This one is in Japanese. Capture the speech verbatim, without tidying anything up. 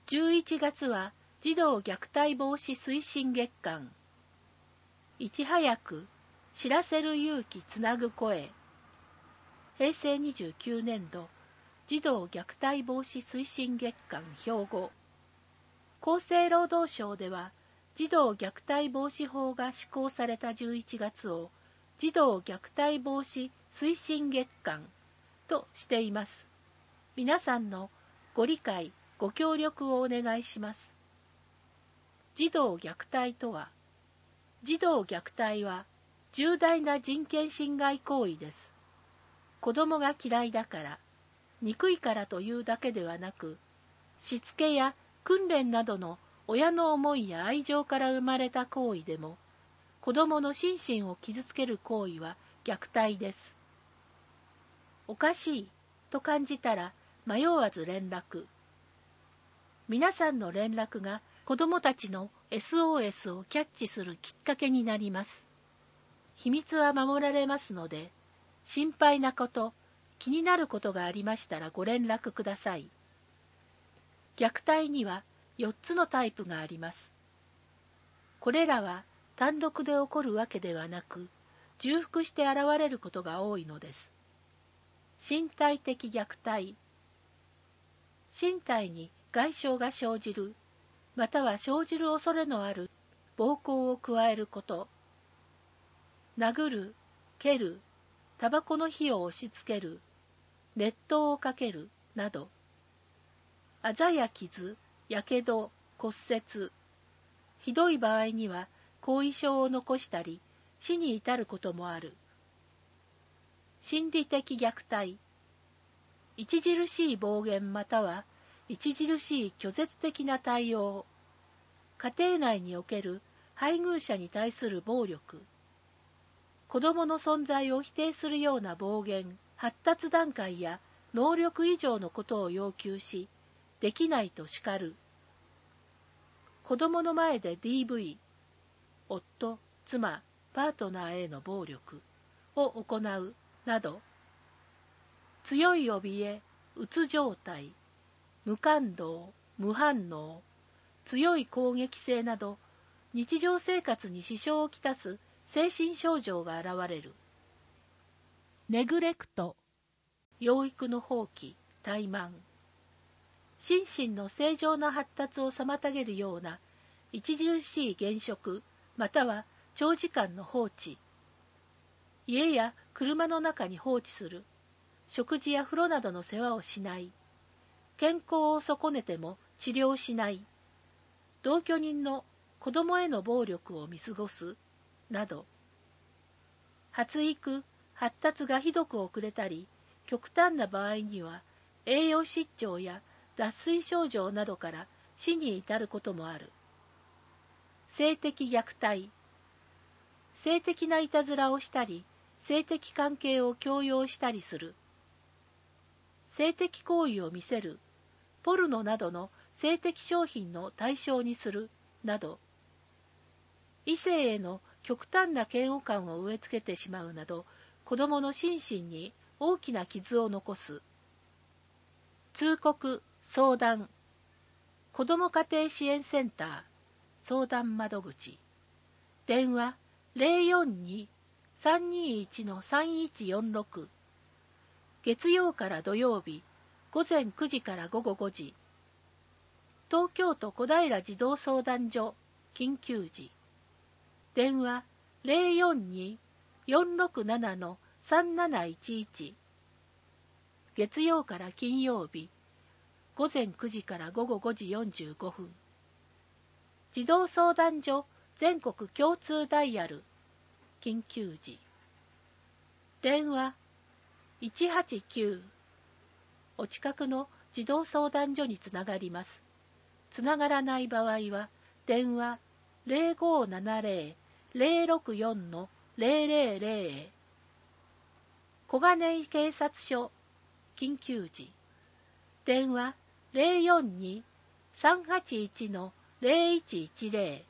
じゅういちがつは児童虐待防止推進月間。いち早く知らせる勇気つなぐ声。へいせいにじゅうきゅうねんど児童虐待防止推進月間標語。厚生労働省では児童虐待防止法が施行されたじゅういちがつを児童虐待防止推進月間としています。皆さんのご理解、ご協力をお願いします。児童虐待とは、児童虐待は重大な人権侵害行為です。子供が嫌いだから、憎いからというだけではなく、しつけや訓練などの親の思いや愛情から生まれた行為でも、子供の心身を傷つける行為は虐待です。おかしいと感じたら迷わず連絡。皆さんの連絡が子どもたちの エスオーエス をキャッチするきっかけになります。秘密は守られますので、心配なこと、気になることがありましたらご連絡ください。虐待にはよっつのタイプがあります。これらは単独で起こるわけではなく、重複して現れることが多いのです。身体的虐待。身体に外傷が生じる、または生じる恐れのある暴行を加えること。殴る、蹴る、タバコの火を押し付ける、熱湯をかけるなど。あざや傷、やけど、骨折。ひどい場合には後遺症を残したり、死に至ることもある。心理的虐待。著しい暴言または著しい拒絶的な対応。家庭内における配偶者に対する暴力。子供の存在を否定するような暴言、発達段階や能力以上のことを要求し、できないと叱る。子供の前で ディーブイ、夫、妻、パートナーへの暴力を行うなど、強い怯え、うつ状態、無感動、無反応、強い攻撃性など、日常生活に支障をきたす精神症状が現れる。ネグレクト、養育の放棄、怠慢。心身の正常な発達を妨げるような著しい減食、または長時間の放置。家や車の中に放置する。食事や風呂などの世話をしない。健康を損ねても治療しない。同居人の子供への暴力を見過ごす。など。発育、発達がひどく遅れたり、極端な場合には栄養失調や脱水症状などから死に至ることもある。性的虐待。性的ないたずらをしたり、性的関係を強要したりする。性的行為を見せる、ポルノなどの性的商品の対象にする、など。異性への極端な嫌悪感を植え付けてしまうなど、子供の心身に大きな傷を残す。通告、相談。子ども家庭支援センター、相談窓口。電話 ゼロよんに さんにいち さんいちよんろく。月曜から土曜日、午前くじから午後ごじ。東京都小平児童相談所、緊急時。電話 ゼロよんに よんろくなな さんなないちいち。月曜から金曜日、午前くじから午後ごじよんじゅうごふん。児童相談所全国共通ダイヤル、緊急時。電話いちはちきゅう。お近くの児童相談所につながります。つながらない場合は、電話ゼロごななゼロ ゼロろくよん ゼロゼロゼロへ。小金井警察署、緊急時。電話ゼロよんに さんはちいち ゼロいちいちゼロ。